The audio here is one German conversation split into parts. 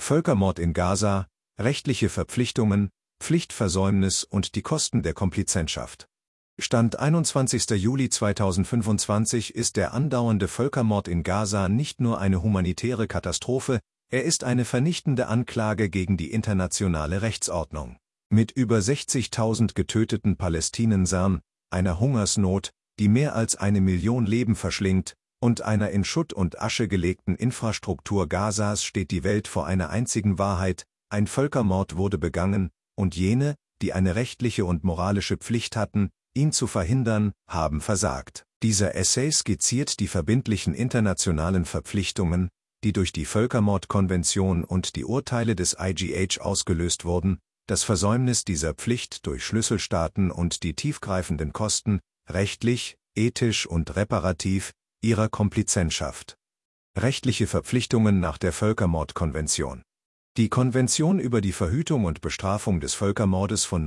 Völkermord in Gaza, rechtliche Verpflichtungen, Pflichtversäumnis und die Kosten der Komplizenschaft. Stand 21. Juli 2025 ist der andauernde Völkermord in Gaza nicht nur eine humanitäre Katastrophe, er ist eine vernichtende Anklage gegen die internationale Rechtsordnung. Mit über 60.000 getöteten Palästinensern, einer Hungersnot, die mehr als 1 Million Leben verschlingt, und einer in Schutt und Asche gelegten Infrastruktur Gazas steht die Welt vor einer einzigen Wahrheit: Ein Völkermord wurde begangen, und jene, die eine rechtliche und moralische Pflicht hatten, ihn zu verhindern, haben versagt. Dieser Essay skizziert die verbindlichen internationalen Verpflichtungen, die durch die Völkermordkonvention und die Urteile des IGH ausgelöst wurden, das Versäumnis dieser Pflicht durch Schlüsselstaaten und die tiefgreifenden Kosten, rechtlich, ethisch und reparativ, ihrer Komplizenschaft. Rechtliche Verpflichtungen nach der Völkermordkonvention. Die Konvention über die Verhütung und Bestrafung des Völkermordes von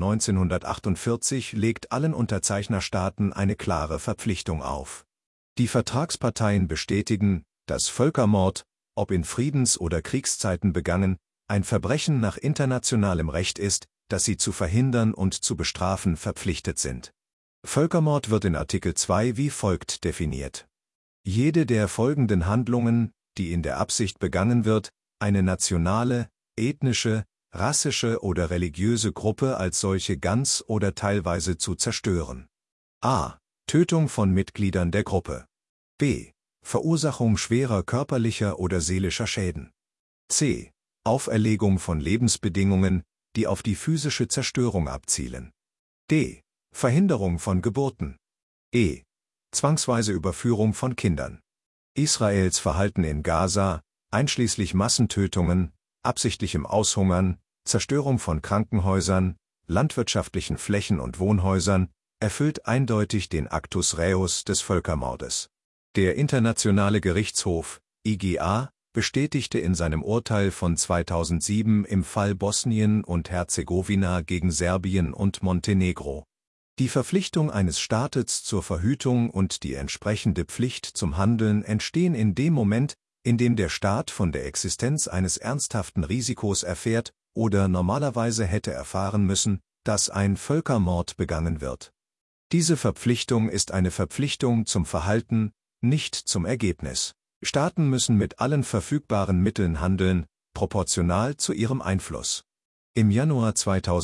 1948 legt allen Unterzeichnerstaaten eine klare Verpflichtung auf. Die Vertragsparteien bestätigen, dass Völkermord, ob in Friedens- oder Kriegszeiten begangen, ein Verbrechen nach internationalem Recht ist, das sie zu verhindern und zu bestrafen verpflichtet sind. Völkermord wird in Artikel 2 wie folgt definiert: Jede der folgenden Handlungen, die in der Absicht begangen wird, eine nationale, ethnische, rassische oder religiöse Gruppe als solche ganz oder teilweise zu zerstören. A. Tötung von Mitgliedern der Gruppe. B. Verursachung schwerer körperlicher oder seelischer Schäden. C. Auferlegung von Lebensbedingungen, die auf die physische Zerstörung abzielen. D. Verhinderung von Geburten. E. Zwangsweise Überführung von Kindern. Israels Verhalten in Gaza, einschließlich Massentötungen, absichtlichem Aushungern, Zerstörung von Krankenhäusern, landwirtschaftlichen Flächen und Wohnhäusern, erfüllt eindeutig den Actus Reus des Völkermordes. Der Internationale Gerichtshof, IGA, bestätigte in seinem Urteil von 2007 im Fall Bosnien und Herzegowina gegen Serbien und Montenegro: Die Verpflichtung eines Staates zur Verhütung und die entsprechende Pflicht zum Handeln entstehen in dem Moment, in dem der Staat von der Existenz eines ernsthaften Risikos erfährt oder normalerweise hätte erfahren müssen, dass ein Völkermord begangen wird. Diese Verpflichtung ist eine Verpflichtung zum Verhalten, nicht zum Ergebnis. Staaten müssen mit allen verfügbaren Mitteln handeln, proportional zu ihrem Einfluss. Im Januar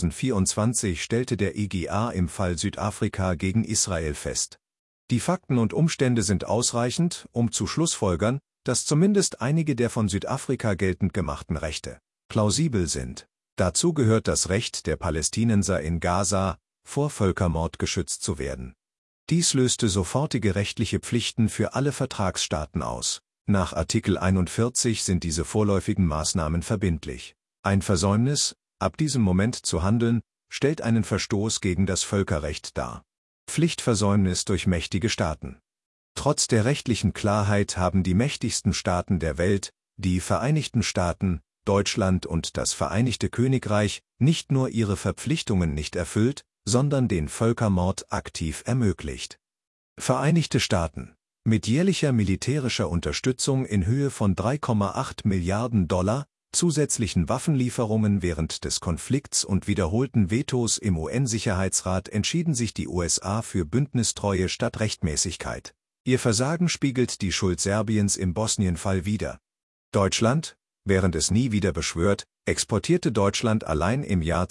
2024 stellte der IGA im Fall Südafrika gegen Israel fest: Die Fakten und Umstände sind ausreichend, um zu schlussfolgern, dass zumindest einige der von Südafrika geltend gemachten Rechte plausibel sind. Dazu gehört das Recht der Palästinenser in Gaza, vor Völkermord geschützt zu werden. Dies löste sofortige rechtliche Pflichten für alle Vertragsstaaten aus. Nach Artikel 41 sind diese vorläufigen Maßnahmen verbindlich. Ein Versäumnis, ab diesem Moment zu handeln, stellt einen Verstoß gegen das Völkerrecht dar. Pflichtversäumnis durch mächtige Staaten. Trotz der rechtlichen Klarheit haben die mächtigsten Staaten der Welt, die Vereinigten Staaten, Deutschland und das Vereinigte Königreich, nicht nur ihre Verpflichtungen nicht erfüllt, sondern den Völkermord aktiv ermöglicht. Vereinigte Staaten. Mit jährlicher militärischer Unterstützung in Höhe von 3,8 Milliarden $, zusätzlichen Waffenlieferungen während des Konflikts und wiederholten Vetos im UN-Sicherheitsrat entschieden sich die USA für Bündnistreue statt Rechtmäßigkeit. Ihr Versagen spiegelt die Schuld Serbiens im Bosnien-Fall wider. Deutschland, während es nie wieder beschwört, exportierte Deutschland allein im Jahr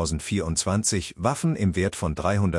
2024 Waffen im Wert von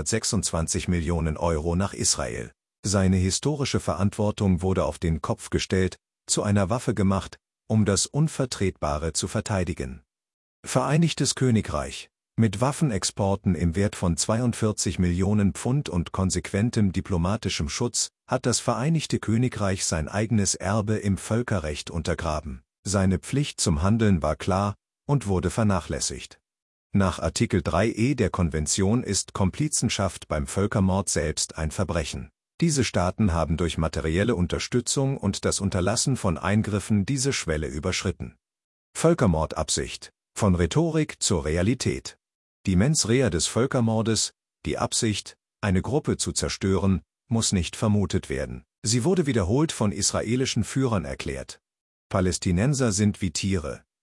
326 Millionen € nach Israel. Seine historische Verantwortung wurde auf den Kopf gestellt, zu einer Waffe gemacht, um das Unvertretbare zu verteidigen. Vereinigtes Königreich. Mit Waffenexporten im Wert von 42 Millionen Pfund und konsequentem diplomatischem Schutz hat das Vereinigte Königreich sein eigenes Erbe im Völkerrecht untergraben. Seine Pflicht zum Handeln war klar und wurde vernachlässigt. Nach Artikel 3e der Konvention ist Komplizenschaft beim Völkermord selbst ein Verbrechen. Diese Staaten haben durch materielle Unterstützung und das Unterlassen von Eingriffen diese Schwelle überschritten. Völkermordabsicht. Von Rhetorik zur Realität. Die Mens rea des Völkermordes, die Absicht, eine Gruppe zu zerstören, muss nicht vermutet werden. Sie wurde wiederholt von israelischen Führern erklärt. Palästinenser sind wie Tiere.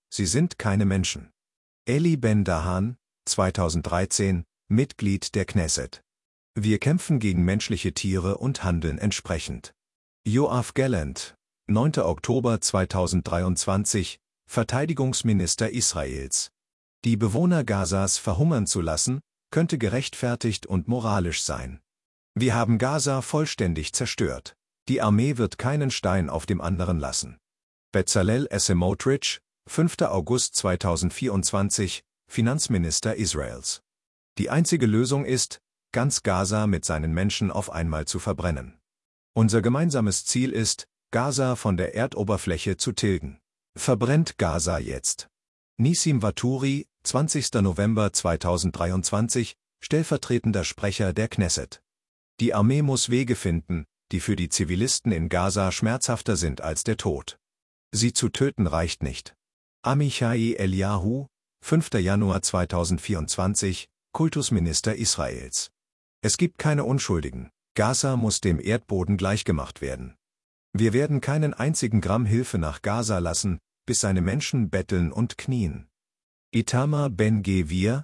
Sie sind keine Menschen. Eli Ben-Dahan, 2013, Mitglied der Knesset. Wir kämpfen gegen menschliche Tiere und handeln entsprechend. Yoav Gallant, 9. Oktober 2023, Verteidigungsminister Israels. Die Bewohner Gazas verhungern zu lassen, könnte gerechtfertigt und moralisch sein. Wir haben Gaza vollständig zerstört. Die Armee wird keinen Stein auf dem anderen lassen. Bezalel Smotrich, 5. August 2024, Finanzminister Israels. Die einzige Lösung ist, ganz Gaza mit seinen Menschen auf einmal zu verbrennen. Unser gemeinsames Ziel ist, Gaza von der Erdoberfläche zu tilgen. Verbrennt Gaza jetzt. Nissim Vaturi, 20. November 2023, stellvertretender Sprecher der Knesset. Die Armee muss Wege finden, die für die Zivilisten in Gaza schmerzhafter sind als der Tod. Sie zu töten reicht nicht. Amichai Eliyahu, 5. Januar 2024, Kultusminister Israels. Es gibt keine Unschuldigen. Gaza muss dem Erdboden gleichgemacht werden. Wir werden keinen einzigen Gramm Hilfe nach Gaza lassen, bis seine Menschen betteln und knien. Itamar Ben-Gvir,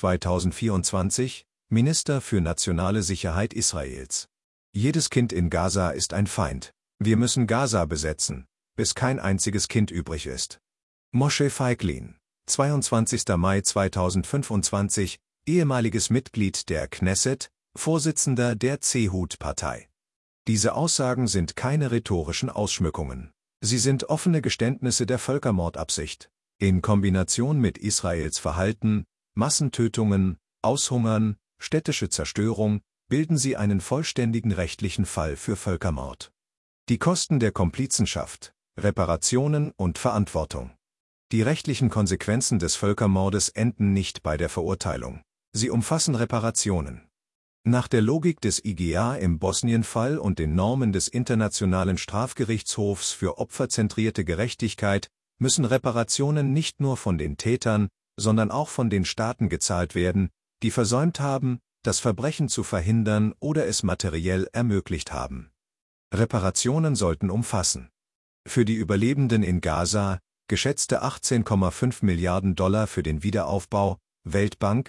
2024, Minister für nationale Sicherheit Israels. Jedes Kind in Gaza ist ein Feind. Wir müssen Gaza besetzen, bis kein einziges Kind übrig ist. Moshe Feiglin, 22. Mai 2025, ehemaliges Mitglied der Knesset, Vorsitzender der Zehut-Partei. Diese Aussagen sind keine rhetorischen Ausschmückungen. Sie sind offene Geständnisse der Völkermordabsicht. In Kombination mit Israels Verhalten, Massentötungen, Aushungern, städtische Zerstörung, bilden sie einen vollständigen rechtlichen Fall für Völkermord. Die Kosten der Komplizenschaft, Reparationen und Verantwortung. Die rechtlichen Konsequenzen des Völkermordes enden nicht bei der Verurteilung. Sie umfassen Reparationen. Nach der Logik des IGA im Bosnien-Fall und den Normen des Internationalen Strafgerichtshofs für opferzentrierte Gerechtigkeit müssen Reparationen nicht nur von den Tätern, sondern auch von den Staaten gezahlt werden, die versäumt haben, das Verbrechen zu verhindern oder es materiell ermöglicht haben. Reparationen sollten umfassen: für die Überlebenden in Gaza, geschätzte 18,5 Milliarden Dollar für den Wiederaufbau, Weltbank,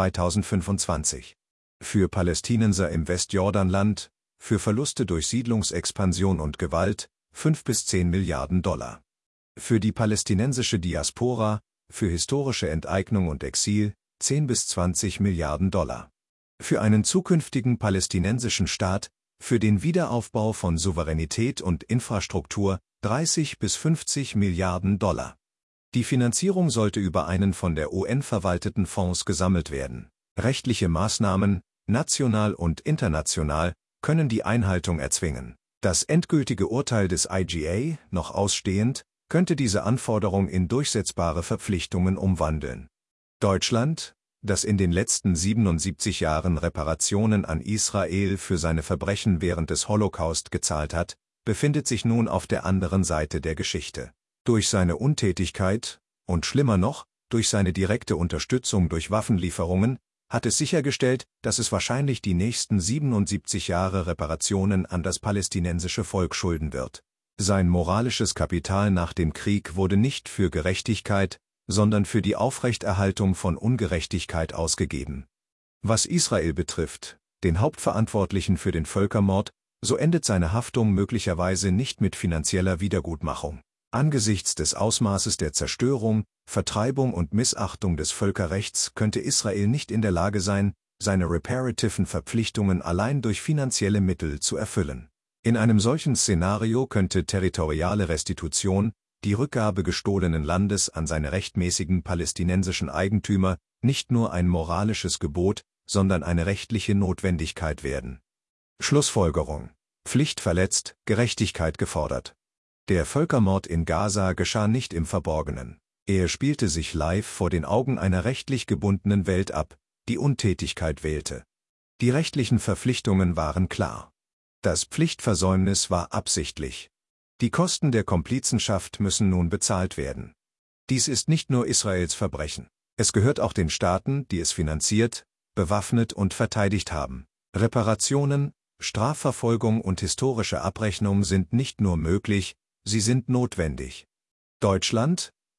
2025. Für Palästinenser im Westjordanland, für Verluste durch Siedlungsexpansion und Gewalt, 5 bis 10 Milliarden Dollar. Für die palästinensische Diaspora, für historische Enteignung und Exil, 10 bis 20 Milliarden Dollar. Für einen zukünftigen palästinensischen Staat, für den Wiederaufbau von Souveränität und Infrastruktur, 30 bis 50 Milliarden Dollar. Die Finanzierung sollte über einen von der UN verwalteten Fonds gesammelt werden. Rechtliche Maßnahmen, national und international, können die Einhaltung erzwingen. Das endgültige Urteil des IGA, noch ausstehend, könnte diese Anforderung in durchsetzbare Verpflichtungen umwandeln. Deutschland, das in den letzten 77 Jahren Reparationen an Israel für seine Verbrechen während des Holocaust gezahlt hat, befindet sich nun auf der anderen Seite der Geschichte. Durch seine Untätigkeit, und schlimmer noch, durch seine direkte Unterstützung durch Waffenlieferungen, hat es sichergestellt, dass es wahrscheinlich die nächsten 77 Jahre Reparationen an das palästinensische Volk schulden wird. Sein moralisches Kapital nach dem Krieg wurde nicht für Gerechtigkeit, sondern für die Aufrechterhaltung von Ungerechtigkeit ausgegeben. Was Israel betrifft, den Hauptverantwortlichen für den Völkermord, so endet seine Haftung möglicherweise nicht mit finanzieller Wiedergutmachung. Angesichts des Ausmaßes der Zerstörung, Vertreibung und Missachtung des Völkerrechts könnte Israel nicht in der Lage sein, seine reparativen Verpflichtungen allein durch finanzielle Mittel zu erfüllen. In einem solchen Szenario könnte territoriale Restitution, die Rückgabe gestohlenen Landes an seine rechtmäßigen palästinensischen Eigentümer, nicht nur ein moralisches Gebot, sondern eine rechtliche Notwendigkeit werden. Schlussfolgerung: Pflicht verletzt, Gerechtigkeit gefordert. Der Völkermord in Gaza geschah nicht im Verborgenen. Er spielte sich live vor den Augen einer rechtlich gebundenen Welt ab, die Untätigkeit wählte. Die rechtlichen Verpflichtungen waren klar. Das Pflichtversäumnis war absichtlich. Die Kosten der Komplizenschaft müssen nun bezahlt werden. Dies ist nicht nur Israels Verbrechen. Es gehört auch den Staaten, die es finanziert, bewaffnet und verteidigt haben. Reparationen, Strafverfolgung und historische Abrechnung sind nicht nur möglich, sie sind notwendig. Deutschland,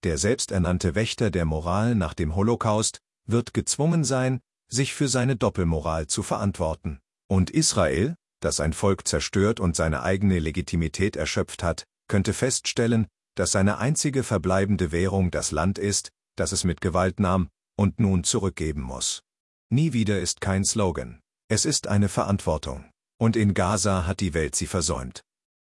der selbsternannte Wächter der Moral nach dem Holocaust, wird gezwungen sein, sich für seine Doppelmoral zu verantworten. Und Israel, das ein Volk zerstört und seine eigene Legitimität erschöpft hat, könnte feststellen, dass seine einzige verbleibende Währung das Land ist, das es mit Gewalt nahm und nun zurückgeben muss. Nie wieder ist kein Slogan. Es ist eine Verantwortung. Und in Gaza hat die Welt sie versäumt.